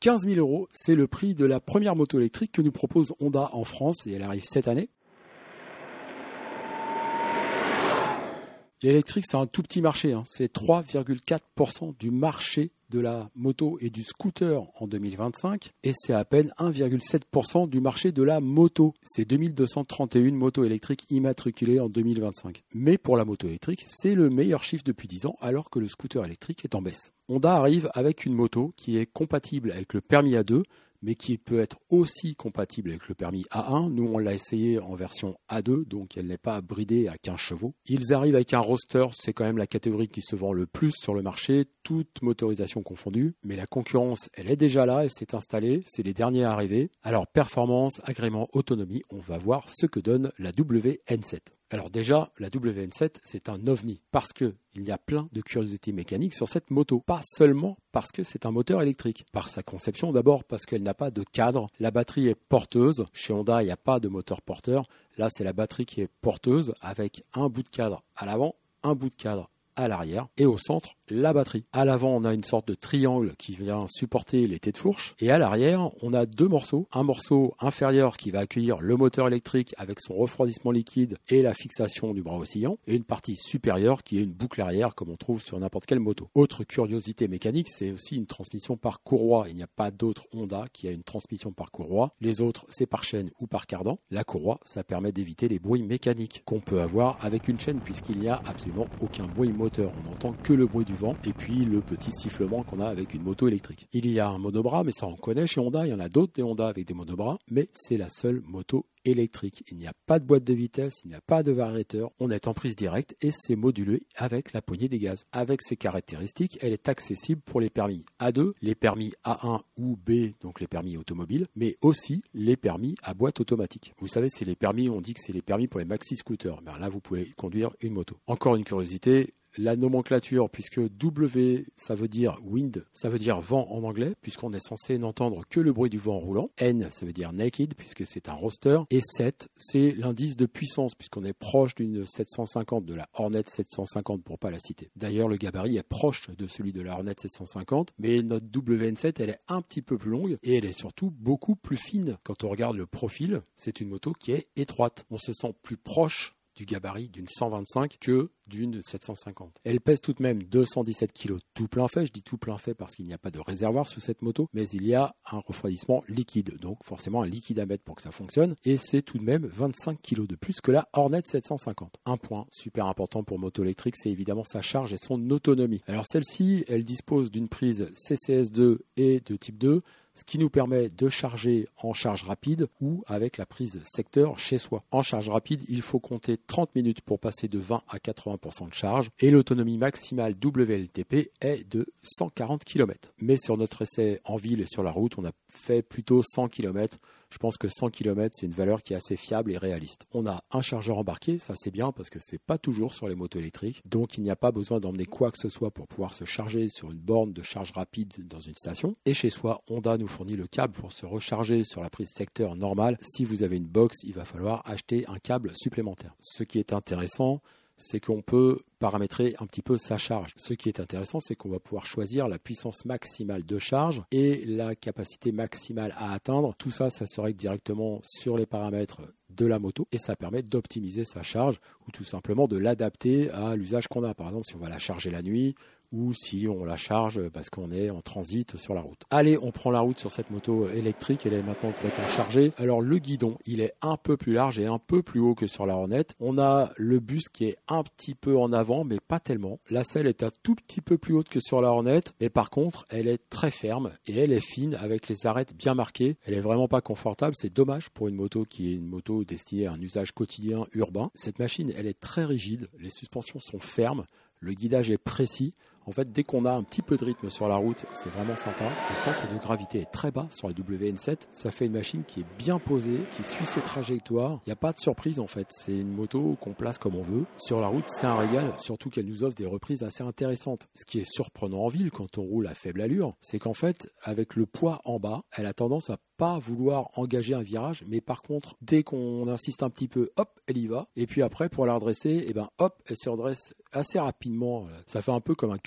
15 000 €, c'est le prix de la première moto électrique que nous propose Honda en France et elle arrive cette année. L'électrique, c'est un tout petit marché, c'est 3,4% du marché de la moto et du scooter en 2025 et c'est à peine 1,7% du marché de la moto. C'est 2231 motos électriques immatriculées en 2025. Mais pour la moto électrique, c'est le meilleur chiffre depuis 10 ans alors que le scooter électrique est en baisse. Honda arrive avec une moto qui est compatible avec le permis A2 mais qui peut être aussi compatible avec le permis A1. Nous, on l'a essayé en version A2, donc elle n'est pas bridée à 15 chevaux. Ils arrivent avec un roadster, c'est quand même la catégorie qui se vend le plus sur le marché, toute motorisation confondue. Mais la concurrence, elle est déjà là, elle s'est installée, c'est les derniers à arriver. Alors, performance, agrément, autonomie, on va voir ce que donne la WN7. Alors déjà, la WN7, c'est un ovni parce qu'il y a plein de curiosités mécaniques sur cette moto. Pas seulement parce que c'est un moteur électrique. Par sa conception d'abord, parce qu'elle n'a pas de cadre. La batterie est porteuse. Chez Honda, il n'y a pas de moteur porteur. Là, c'est la batterie qui est porteuse avec un bout de cadre à l'avant, un bout de cadre à l'arrière et au centre, la batterie. À l'avant, on a une sorte de triangle qui vient supporter les têtes de fourche et à l'arrière, on a deux morceaux. Un morceau inférieur qui va accueillir le moteur électrique avec son refroidissement liquide et la fixation du bras oscillant et une partie supérieure qui est une boucle arrière comme on trouve sur n'importe quelle moto. Autre curiosité mécanique, c'est aussi une transmission par courroie. Il n'y a pas d'autre Honda qui a une transmission par courroie. Les autres, c'est par chaîne ou par cardan. La courroie, ça permet d'éviter les bruits mécaniques qu'on peut avoir avec une chaîne puisqu'il n'y a absolument aucun bruit moteur. On n'entend que le bruit du vent et puis le petit sifflement qu'on a avec une moto électrique. Il y a un monobras, mais ça on connaît chez Honda. Il y en a d'autres des Honda avec des monobras, mais c'est la seule moto électrique. Il n'y a pas de boîte de vitesse, il n'y a pas de variateur. On est en prise directe et c'est modulé avec la poignée des gaz. Avec ses caractéristiques, elle est accessible pour les permis A2, les permis A1 ou B, donc les permis automobiles, mais aussi les permis à boîte automatique. Vous savez, c'est les permis, on dit que c'est les permis pour les maxi-scooters. Ben là, vous pouvez conduire une moto. Encore une curiosité, la nomenclature, puisque W, ça veut dire wind, ça veut dire vent en anglais, puisqu'on est censé n'entendre que le bruit du vent roulant. N, ça veut dire naked, puisque c'est un roadster. Et 7, c'est l'indice de puissance, puisqu'on est proche d'une 750, de la Hornet 750, pour pas la citer. D'ailleurs, le gabarit est proche de celui de la Hornet 750, mais notre WN7, elle est un petit peu plus longue, et elle est surtout beaucoup plus fine. Quand on regarde le profil, c'est une moto qui est étroite. On se sent plus proche du gabarit d'une 125 que d'une 750. Elle pèse tout de même 217 kg tout plein fait. Je dis tout plein fait parce qu'il n'y a pas de réservoir sous cette moto, mais il y a un refroidissement liquide, donc forcément un liquide à mettre pour que ça fonctionne, et c'est tout de même 25 kg de plus que la Hornet 750. Un point super important pour moto électrique, c'est évidemment sa charge et son autonomie. Alors celle-ci, elle dispose d'une prise CCS2 et de type 2, ce qui nous permet de charger en charge rapide ou avec la prise secteur chez soi. En charge rapide, il faut compter 30 minutes pour passer de 20 à 80% de charge et l'autonomie maximale WLTP est de 140 km. Mais sur notre essai en ville et sur la route, on a fait plutôt 100 km. Je pense que 100 km, c'est une valeur qui est assez fiable et réaliste. On a un chargeur embarqué, ça c'est bien parce que c'est pas toujours sur les motos électriques. Donc il n'y a pas besoin d'emmener quoi que ce soit pour pouvoir se charger sur une borne de charge rapide dans une station. Et chez soi, Honda nous fournit le câble pour se recharger sur la prise secteur normale. Si vous avez une box, il va falloir acheter un câble supplémentaire. Ce qui est intéressant, c'est qu'on peut paramétrer un petit peu sa charge. Ce qui est intéressant, c'est qu'on va pouvoir choisir la puissance maximale de charge et la capacité maximale à atteindre. Tout ça, ça se règle directement sur les paramètres de la moto et ça permet d'optimiser sa charge ou tout simplement de l'adapter à l'usage qu'on a. Par exemple, si on va la charger la nuit ou si on la charge parce qu'on est en transit sur la route. Allez, on prend la route sur cette moto électrique, elle est maintenant complètement chargée. Alors le guidon, il est un peu plus large et un peu plus haut que sur la Hornet. On a le bus qui est un petit peu en avant, mais pas tellement. La selle est un tout petit peu plus haute que sur la Hornet, mais par contre, elle est très ferme et elle est fine avec les arêtes bien marquées. Elle est vraiment pas confortable, c'est dommage pour une moto qui est une moto destinée à un usage quotidien urbain. Cette machine, elle est très rigide, les suspensions sont fermes, le guidage est précis. En fait, dès qu'on a un petit peu de rythme sur la route, c'est vraiment sympa. Le centre de gravité est très bas sur la WN7. Ça fait une machine qui est bien posée, qui suit ses trajectoires. Il n'y a pas de surprise en fait. C'est une moto qu'on place comme on veut. Sur la route, c'est un régal, surtout qu'elle nous offre des reprises assez intéressantes. Ce qui est surprenant en ville quand on roule à faible allure, c'est qu'en fait, avec le poids en bas, elle a tendance à pas vouloir engager un virage, mais par contre, dès qu'on insiste un petit peu, hop, elle y va. Et puis après, pour la redresser, hop, elle se redresse assez rapidement. Ça fait un peu comme un cul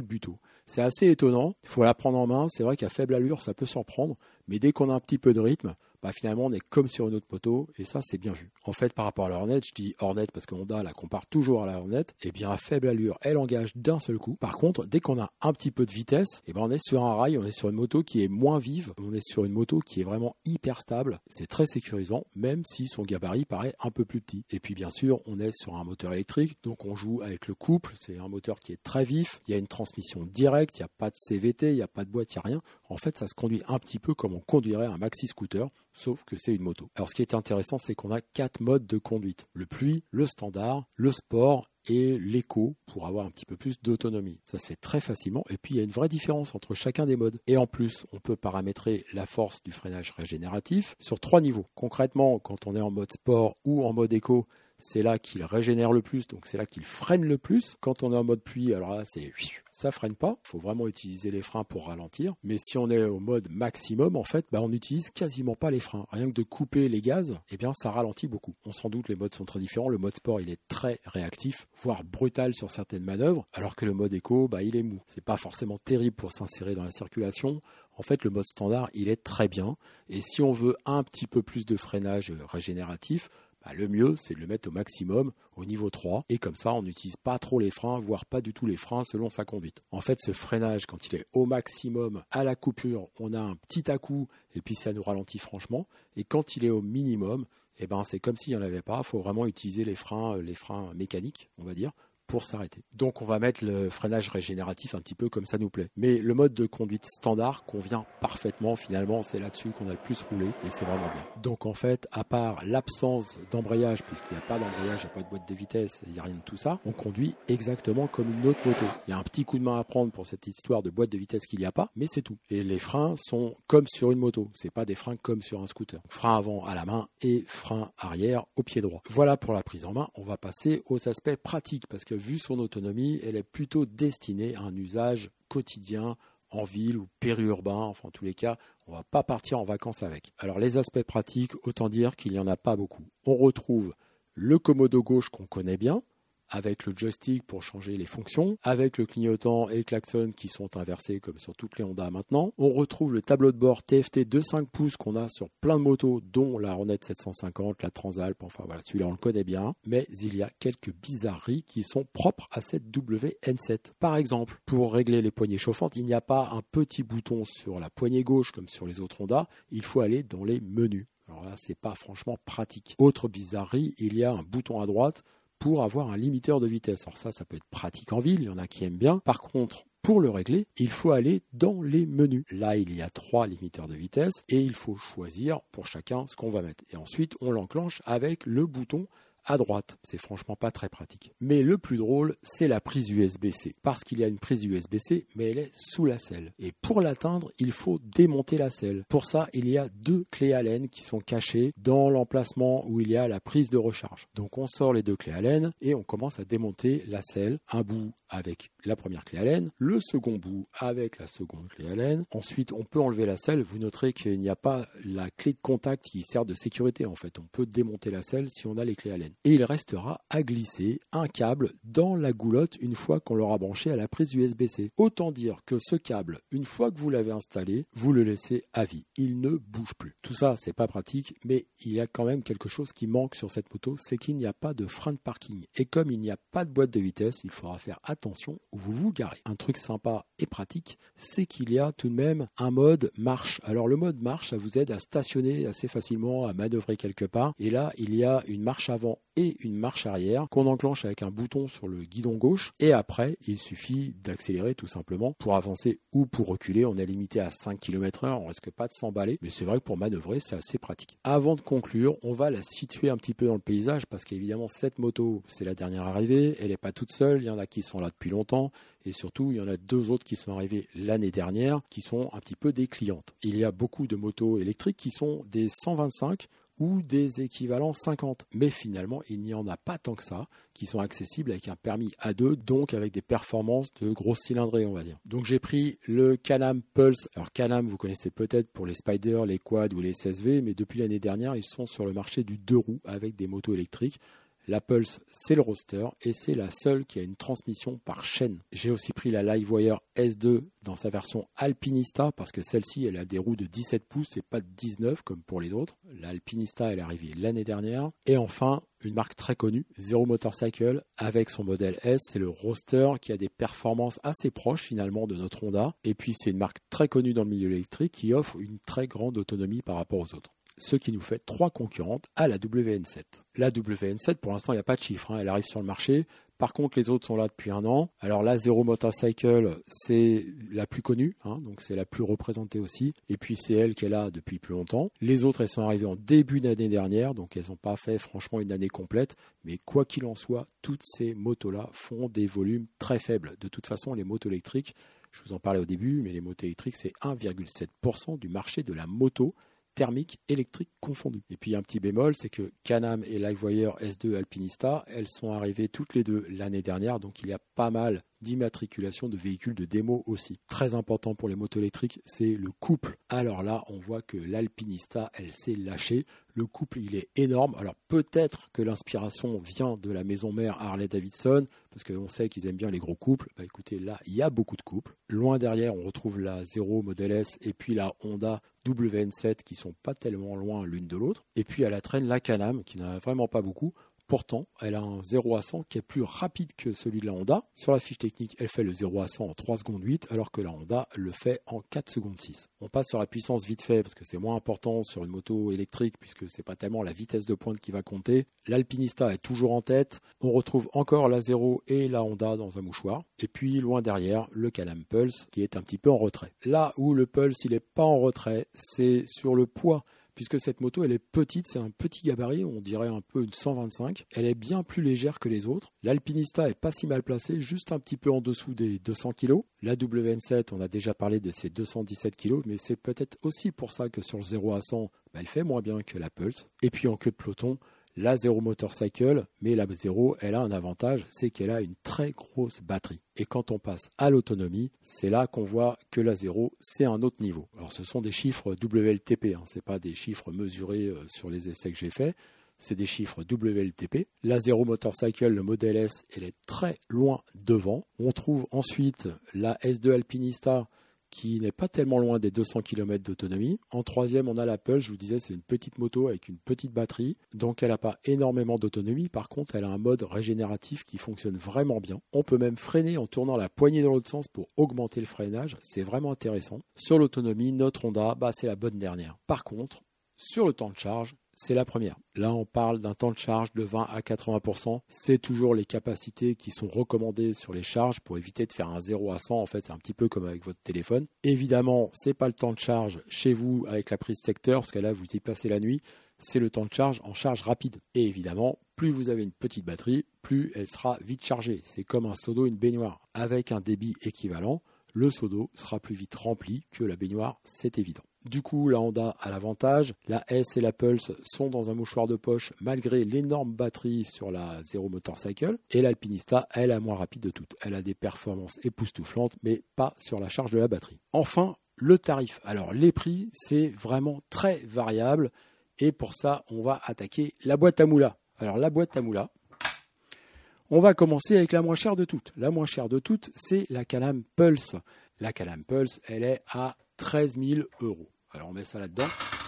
culbuto. C'est assez étonnant, il faut la prendre en main, c'est vrai qu'à faible allure ça peut surprendre, mais dès qu'on a un petit peu de rythme, finalement on est comme sur une autre moto et ça c'est bien vu. En fait par rapport à la Hornet, je dis Hornet parce que Honda la compare toujours à la Hornet, et bien à faible allure elle engage d'un seul coup. Par contre dès qu'on a un petit peu de vitesse, on est sur un rail, on est sur une moto qui est moins vive, on est sur une moto qui est vraiment hyper stable, c'est très sécurisant même si son gabarit paraît un peu plus petit. Et puis bien sûr on est sur un moteur électrique, donc on joue avec le couple, c'est un moteur qui est très vif, il y a une transmission directe, il n'y a pas de CVT, il n'y a pas de boîte, il n'y a rien. En fait ça se conduit un petit peu comme on conduirait un maxi scooter, sauf que c'est une moto. Alors ce qui est intéressant, c'est qu'on a 4 modes de conduite. Le pluie, le standard, le sport et l'éco pour avoir un petit peu plus d'autonomie. Ça se fait très facilement et puis il y a une vraie différence entre chacun des modes. Et en plus, on peut paramétrer la force du freinage régénératif sur 3 niveaux. Concrètement, quand on est en mode sport ou en mode éco, c'est là qu'il régénère le plus, donc c'est là qu'il freine le plus. Quand on est en mode pluie, alors là, ça freine pas. Il faut vraiment utiliser les freins pour ralentir. Mais si on est au mode maximum, en fait, on n'utilise quasiment pas les freins. Rien que de couper les gaz, ça ralentit beaucoup. On s'en doute, les modes sont très différents. Le mode sport, il est très réactif, voire brutal sur certaines manœuvres, alors que le mode éco, il est mou. C'est pas forcément terrible pour s'insérer dans la circulation. En fait, le mode standard, il est très bien. Et si on veut un petit peu plus de freinage régénératif, le mieux, c'est de le mettre au maximum, au niveau 3, et comme ça, on n'utilise pas trop les freins, voire pas du tout les freins selon sa conduite. En fait, ce freinage, quand il est au maximum, à la coupure, on a un petit à-coup, et puis ça nous ralentit franchement, et quand il est au minimum, c'est comme s'il n'y en avait pas, il faut vraiment utiliser les freins mécaniques, on va dire, pour s'arrêter. Donc on va mettre le freinage régénératif un petit peu comme ça nous plaît. Mais le mode de conduite standard convient parfaitement, finalement c'est là-dessus qu'on a le plus roulé et c'est vraiment bien. Donc en fait, à part l'absence d'embrayage, puisqu'il n'y a pas d'embrayage, il n'y a pas de boîte de vitesse, il n'y a rien de tout ça, on conduit exactement comme une autre moto. Il y a un petit coup de main à prendre pour cette histoire de boîte de vitesse qu'il n'y a pas, mais c'est tout. Et les freins sont comme sur une moto, c'est pas des freins comme sur un scooter. Frein avant à la main et frein arrière au pied droit. Voilà pour la prise en main, on va passer aux aspects pratiques parce que vu son autonomie, elle est plutôt destinée à un usage quotidien en ville ou périurbain. Enfin, en tous les cas, on ne va pas partir en vacances avec. Alors, les aspects pratiques, autant dire qu'il n'y en a pas beaucoup. On retrouve le commodo gauche qu'on connaît bien, avec le joystick pour changer les fonctions, avec le clignotant et klaxon qui sont inversés comme sur toutes les Honda maintenant. On retrouve le tableau de bord TFT de 5 pouces qu'on a sur plein de motos, dont la Hornet 750, la Transalp, enfin voilà, celui-là on le connaît bien. Mais il y a quelques bizarreries qui sont propres à cette WN7. Par exemple, pour régler les poignées chauffantes, il n'y a pas un petit bouton sur la poignée gauche comme sur les autres Honda, il faut aller dans les menus. Alors là, c'est pas franchement pratique. Autre bizarrerie, il y a un bouton à droite pour avoir un limiteur de vitesse. Alors ça peut être pratique en ville, il y en a qui aiment bien. Par contre, pour le régler, il faut aller dans les menus. Là, il y a 3 limiteurs de vitesse et il faut choisir pour chacun ce qu'on va mettre. Et ensuite, on l'enclenche avec le bouton à droite. C'est franchement pas très pratique. Mais le plus drôle, c'est la prise USB-C. Parce qu'il y a une prise USB-C, mais elle est sous la selle. Et pour l'atteindre, il faut démonter la selle. Pour ça, il y a 2 clés Allen qui sont cachées dans l'emplacement où il y a la prise de recharge. Donc on sort les 2 clés Allen et on commence à démonter la selle. Un bout avec la première clé Allen, le second bout avec la seconde clé Allen. Ensuite, on peut enlever la selle. Vous noterez qu'il n'y a pas la clé de contact qui sert de sécurité. En fait, on peut démonter la selle si on a les clés Allen. Et il restera à glisser un câble dans la goulotte une fois qu'on l'aura branché à la prise USB-C. Autant dire que ce câble, une fois que vous l'avez installé, vous le laissez à vie. Il ne bouge plus. Tout ça, c'est pas pratique, mais il y a quand même quelque chose qui manque sur cette moto, c'est qu'il n'y a pas de frein de parking. Et comme il n'y a pas de boîte de vitesse, il faudra faire attention où vous vous garez. Un truc sympa et pratique, c'est qu'il y a tout de même un mode marche. Alors le mode marche, ça vous aide à stationner assez facilement, à manœuvrer quelque part. Et là, il y a une marche avant et une marche arrière qu'on enclenche avec un bouton sur le guidon gauche. Et après, il suffit d'accélérer tout simplement pour avancer ou pour reculer. On est limité à 5 km/h, on risque pas de s'emballer. Mais c'est vrai que pour manœuvrer, c'est assez pratique. Avant de conclure, on va la situer un petit peu dans le paysage parce qu'évidemment, cette moto, c'est la dernière arrivée. Elle n'est pas toute seule. Il y en a qui sont là depuis longtemps. Et surtout, il y en a 2 autres qui sont arrivés l'année dernière qui sont un petit peu des clientes. Il y a beaucoup de motos électriques qui sont des 125 ou des équivalents 50. Mais finalement, il n'y en a pas tant que ça, qui sont accessibles avec un permis A2, donc avec des performances de grosse cylindrée, on va dire. Donc j'ai pris le Can-Am Pulse. Alors Can-Am, vous connaissez peut-être pour les Spyder, les Quad ou les SSV, mais depuis l'année dernière, ils sont sur le marché du 2 roues avec des motos électriques. La Pulse, c'est le roadster et c'est la seule qui a une transmission par chaîne. J'ai aussi pris la Livewire S2 dans sa version Alpinista parce que celle-ci, elle a des roues de 17 pouces et pas de 19 comme pour les autres. La Alpinista, elle est arrivée l'année dernière. Et enfin, une marque très connue, Zero Motorcycle, avec son modèle S, c'est le roadster qui a des performances assez proches finalement de notre Honda. Et puis c'est une marque très connue dans le milieu électrique qui offre une très grande autonomie par rapport aux autres. Ce qui nous fait 3 concurrentes à la WN7. La WN7, pour l'instant, il n'y a pas de chiffre, elle arrive sur le marché. Par contre, les autres sont là depuis 1 an. Alors la Zero Motorcycle, c'est la plus connue, donc c'est la plus représentée aussi. Et puis c'est elle qui est là depuis plus longtemps. Les autres, elles sont arrivées en début d'année dernière, donc elles n'ont pas fait franchement une année complète. Mais quoi qu'il en soit, toutes ces motos-là font des volumes très faibles. De toute façon, les motos électriques, je vous en parlais au début, mais les motos électriques, c'est 1,7% du marché de la moto thermique, électrique confondue. Et puis un petit bémol, c'est que Can-Am et Livewire S2 Alpinista, elles sont arrivées toutes les deux l'année dernière, donc il y a pas mal d'immatriculation de véhicules de démo aussi. Très important pour les motos électriques, c'est le couple. Alors là, on voit que l'Alpinista, elle s'est lâchée. Le couple, il est énorme. Alors peut-être que l'inspiration vient de la maison mère Harley-Davidson, parce qu'on sait qu'ils aiment bien les gros couples. Bah écoutez, là, il y a beaucoup de couples. Loin derrière, on retrouve la Zero Model S et puis la Honda WN7 qui sont pas tellement loin l'une de l'autre. Et puis à la traîne, la Can-Am qui n'a vraiment pas beaucoup. Pourtant, elle a un 0 à 100 qui est plus rapide que celui de la Honda. Sur la fiche technique, elle fait le 0 à 100 en 3 secondes 8, alors que la Honda le fait en 4 secondes 6. On passe sur la puissance vite fait, parce que c'est moins important sur une moto électrique, puisque c'est pas tellement la vitesse de pointe qui va compter. L'Alpinista est toujours en tête. On retrouve encore la Zero et la Honda dans un mouchoir. Et puis, loin derrière, le Can-Am Pulse, qui est un petit peu en retrait. Là où le Pulse, il n'est pas en retrait, c'est sur le poids. Puisque cette moto, elle est petite, c'est un petit gabarit, on dirait un peu une 125. Elle est bien plus légère que les autres. L'Alpinista est pas si mal placée, juste un petit peu en dessous des 200 kg. La WN7, on a déjà parlé de ses 217 kg, mais c'est peut-être aussi pour ça que sur le 0 à 100, elle fait moins bien que la Pulse. Et puis en queue de peloton, la Zero Motorcycle, mais la Zero, elle a un avantage, c'est qu'elle a une très grosse batterie. Et quand on passe à l'autonomie, c'est là qu'on voit que la Zero, c'est un autre niveau. Alors ce sont des chiffres WLTP, ce n'est pas des chiffres mesurés sur les essais que j'ai faits, c'est des chiffres WLTP. La Zero Motorcycle, le modèle S, elle est très loin devant. On trouve ensuite la S2 Alpinista, qui n'est pas tellement loin des 200 km d'autonomie. En troisième, on a la Pulse, je vous disais, c'est une petite moto avec une petite batterie, donc elle n'a pas énormément d'autonomie. Par contre, elle a un mode régénératif qui fonctionne vraiment bien. On peut même freiner en tournant la poignée dans l'autre sens pour augmenter le freinage, c'est vraiment intéressant. Sur l'autonomie, notre Honda, c'est la bonne dernière. Par contre, sur le temps de charge, c'est la première. Là, on parle d'un temps de charge de 20 à 80%. C'est toujours les capacités qui sont recommandées sur les charges pour éviter de faire un 0 à 100. En fait, c'est un petit peu comme avec votre téléphone. Évidemment, ce n'est pas le temps de charge chez vous avec la prise secteur, parce que là, vous y passez la nuit. C'est le temps de charge en charge rapide. Et évidemment, plus vous avez une petite batterie, plus elle sera vite chargée. C'est comme un seau d'eau, une baignoire. Avec un débit équivalent, le seau d'eau sera plus vite rempli que la baignoire, c'est évident. Du coup, la Honda a l'avantage. La S et la Pulse sont dans un mouchoir de poche malgré l'énorme batterie sur la Zero Motorcycle. Et l'Alpinista, elle est la moins rapide de toutes. Elle a des performances époustouflantes, mais pas sur la charge de la batterie. Enfin, le tarif. Alors, les prix, c'est vraiment très variable. Et pour ça, on va attaquer la boîte à moula. Alors, la boîte à moula, on va commencer avec la moins chère de toutes. La moins chère de toutes, c'est la Can-Am Pulse. La Can-Am Pulse, elle est à 13 000 €. Alors on met ça là-dedans.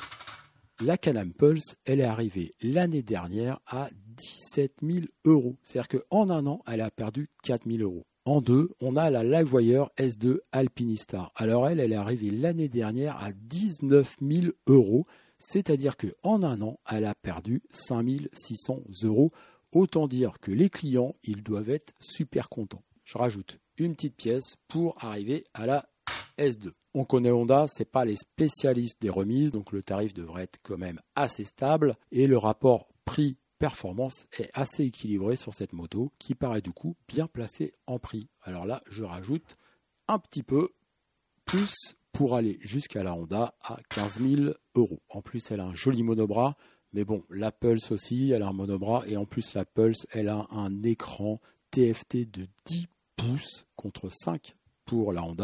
La Can-Am Pulse, elle est arrivée l'année dernière à 17 000 €. C'est-à-dire qu'en un an, elle a perdu 4 000 €. En deux, on a la Livewire S2 Alpinista. Alors elle est arrivée l'année dernière à 19 000 €. C'est-à-dire qu'en un an, elle a perdu 5 600 €. Autant dire que les clients, ils doivent être super contents. Je rajoute une petite pièce pour arriver à la S2. On connaît Honda, ce n'est pas les spécialistes des remises, donc le tarif devrait être quand même assez stable. Et le rapport prix-performance est assez équilibré sur cette moto, qui paraît du coup bien placée en prix. Alors là, je rajoute un petit peu plus pour aller jusqu'à la Honda à 15 000 €. En plus, elle a un joli monobras. Mais bon, la Pulse aussi, elle a un monobras. Et en plus, la Pulse, elle a un écran TFT de 10 pouces contre 5 pour la Honda.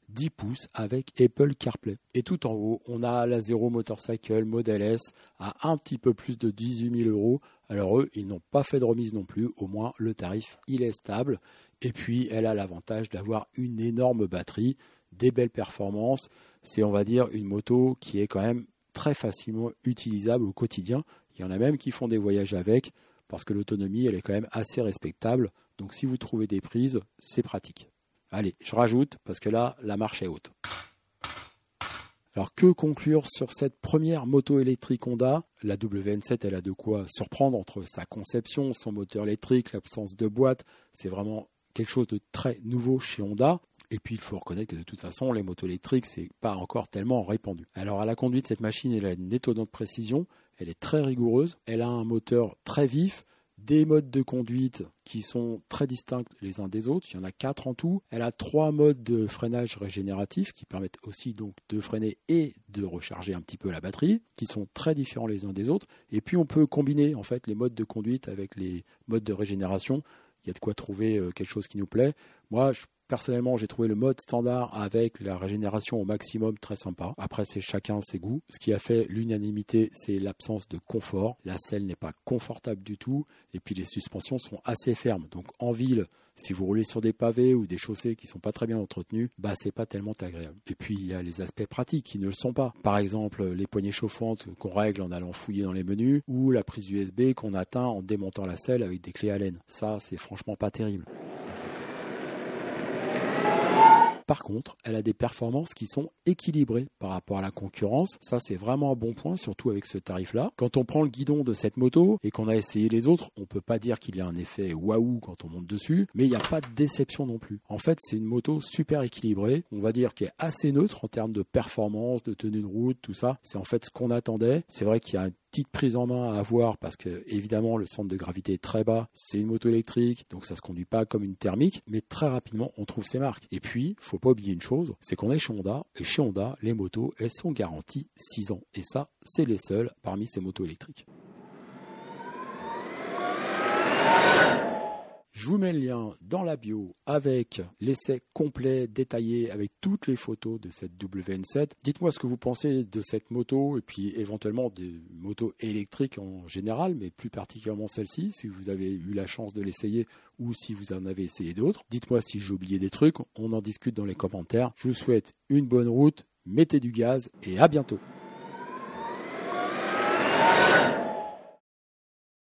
10 pouces avec Apple CarPlay. Et tout en haut, on a la Zero Motorcycle Model S à un petit peu plus de 18 000 euros. Alors eux, ils n'ont pas fait de remise non plus, au moins le tarif, il est stable. Et puis, elle a l'avantage d'avoir une énorme batterie, des belles performances. C'est, on va dire, une moto qui est quand même très facilement utilisable au quotidien. Il y en a même qui font des voyages avec, parce que l'autonomie, elle est quand même assez respectable. Donc si vous trouvez des prises, c'est pratique. Allez, je rajoute, parce que là, la marche est haute. Alors que conclure sur cette première moto électrique Honda ? La WN7, elle a de quoi surprendre entre sa conception, son moteur électrique, l'absence de boîte. C'est vraiment quelque chose de très nouveau chez Honda. Et puis, il faut reconnaître que de toute façon, les motos électriques, c'est pas encore tellement répandu. Alors, à la conduite, cette machine, elle a une étonnante précision. Elle est très rigoureuse. Elle a un moteur très vif. Des modes de conduite qui sont très distincts les uns des autres. Il y en a 4 en tout. Elle a 3 modes de freinage régénératif qui permettent aussi donc de freiner et de recharger un petit peu la batterie, qui sont très différents les uns des autres. Et puis, on peut combiner en fait les modes de conduite avec les modes de régénération. Il y a de quoi trouver quelque chose qui nous plaît. Moi, personnellement, j'ai trouvé le mode standard avec la régénération au maximum très sympa. Après, c'est chacun ses goûts. Ce qui a fait l'unanimité, c'est l'absence de confort. La selle n'est pas confortable du tout. Et puis, les suspensions sont assez fermes. Donc, en ville, si vous roulez sur des pavés ou des chaussées qui ne sont pas très bien entretenues, c'est pas tellement agréable. Et puis, il y a les aspects pratiques qui ne le sont pas. Par exemple, les poignées chauffantes qu'on règle en allant fouiller dans les menus ou la prise USB qu'on atteint en démontant la selle avec des clés Allen. Ça, c'est franchement pas terrible. Par contre, elle a des performances qui sont équilibrées par rapport à la concurrence. Ça, c'est vraiment un bon point, surtout avec ce tarif-là. Quand on prend le guidon de cette moto et qu'on a essayé les autres, on ne peut pas dire qu'il y a un effet waouh quand on monte dessus, mais il n'y a pas de déception non plus. En fait, c'est une moto super équilibrée, on va dire qu'elle est assez neutre en termes de performance, de tenue de route, tout ça. C'est en fait ce qu'on attendait. C'est vrai qu'il y a une petite prise en main à avoir parce que évidemment le centre de gravité est très bas, c'est une moto électrique donc ça se conduit pas comme une thermique, mais très rapidement on trouve ses marques. Et puis faut pas oublier une chose, c'est qu'on est chez Honda et chez Honda les motos elles sont garanties 6 ans et ça c'est les seules parmi ces motos électriques. Je vous mets le lien dans la bio avec l'essai complet, détaillé, avec toutes les photos de cette WN7. Dites-moi ce que vous pensez de cette moto et puis éventuellement des motos électriques en général, mais plus particulièrement celle-ci, si vous avez eu la chance de l'essayer ou si vous en avez essayé d'autres. Dites-moi si j'ai oublié des trucs, on en discute dans les commentaires. Je vous souhaite une bonne route, mettez du gaz et à bientôt.